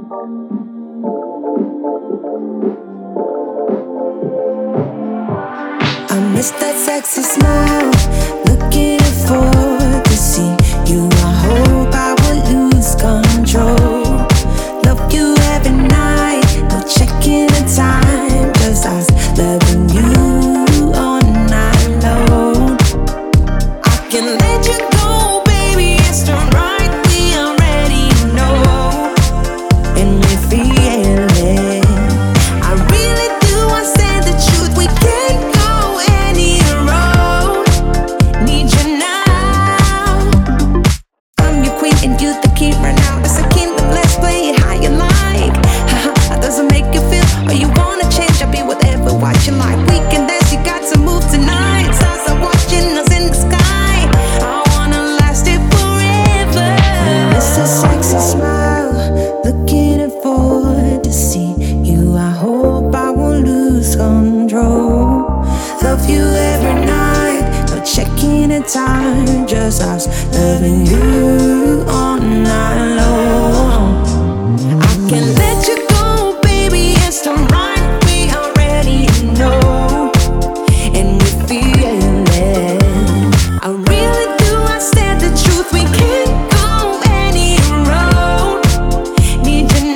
I miss that sexy smile, looking forward to see you. I hope I will lose control. Love you every night, no checking the time, just us loving you all night long. I can let you go, baby, it's the right, we already know, and we feel it. I really do, I said the truth, we can't go any road. Need you now. I'm your queen and you the king right now. It's a kingdom, let's play it how you like. Haha, doesn't make you feel, or you wanna change, I'll be whatever, what you like. We can dance, you got to move tonight. Stars are watching us in the sky. I wanna last it forever. It's a sexy smile, looking forward to see you. I hope I won't lose control. Love you every night, no checking the time, just us loving you all night long. I can let you go, baby, it's the right, we already know, and we feel it. I really do, I said the truth, we can't go any road. Need you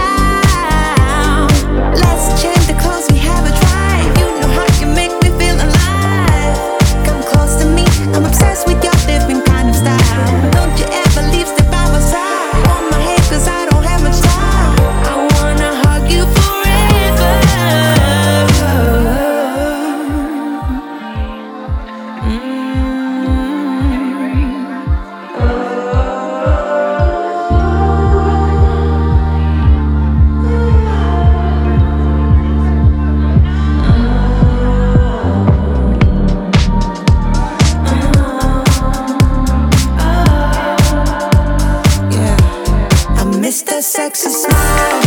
now. Let's change the clothes, we have a drive. You know how you make me feel alive. Come close to me, I'm obsessed with your different kind of style. Don't you ever leave, step by my side. On my head, cause I don't have much time. I wanna hug you forever. Yeah, I miss that sexy smile,